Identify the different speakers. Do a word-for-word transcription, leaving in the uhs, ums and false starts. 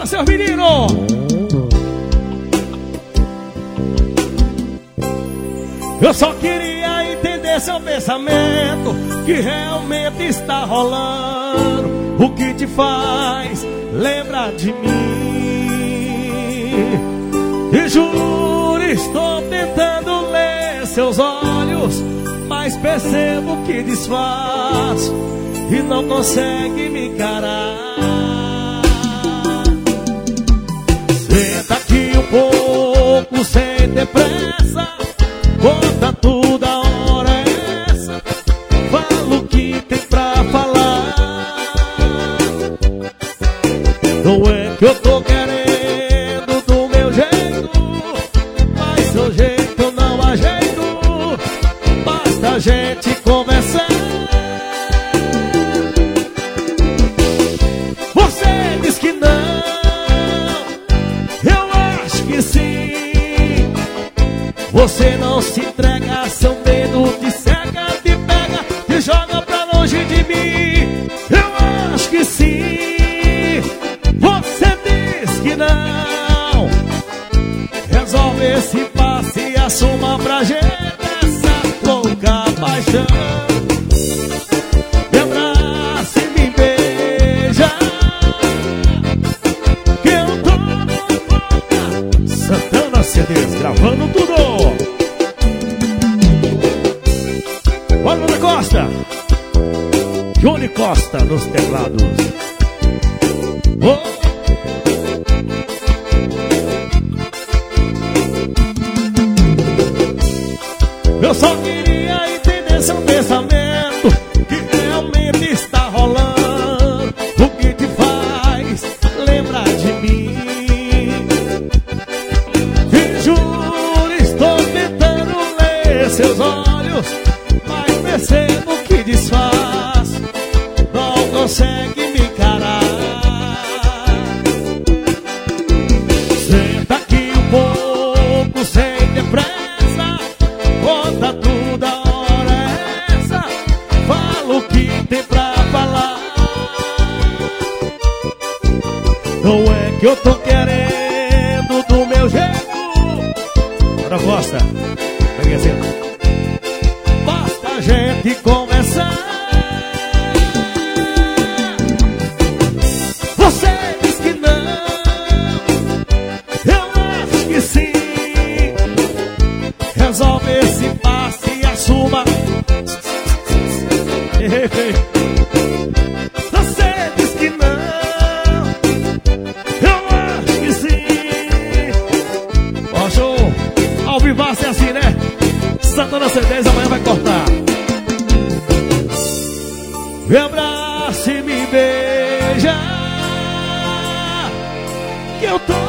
Speaker 1: Bora, seus meninos! Eu só queria entender seu pensamento, que realmente está rolando. O que te faz lembrar de mim? E juro, estou tentando ler seus olhos, mas percebo que disfarço e não consegue me encarar. Senta aqui um pouco sem ter pressa, conta tudo a hora é essa, fala o que tem pra falar. Não é que eu tô querendo do meu jeito, mas seu jeito eu não ajeito, basta a gente conversar. Você diz que não, eu acho que sim. Você não se entrega, seu medo te cega, te pega, te joga pra longe de mim. Eu acho que sim. Você diz que não, resolve esse passe e assuma pra gente essa louca paixão. Me abraça e me beija, que eu tô louca. Santana C Ds, gravando tudo. Olha da Costa, Johnny Costa nos teclados. Oh. Eu só queria entender seu pensamento, que realmente está rolando. O que te faz lembrar de mim? Te juro, estou tentando ler seus olhos, mas percebo que disfarço, não consegue me encarar. Senta aqui um pouco sem ter pressa, conta tudo a hora é essa, fala o que tem pra falar. Não é que eu tô querendo do meu jeito. Bora, Costa, pega assim. Basta a gente conversar. Você diz que não, eu acho que sim. Resolve esse passe e assuma. Você diz que não, eu acho que sim. Ó, show, ao vivaço é assim, né? Santana C Ds, amanhã vai cortar. Me abraça e me beija, que eu tô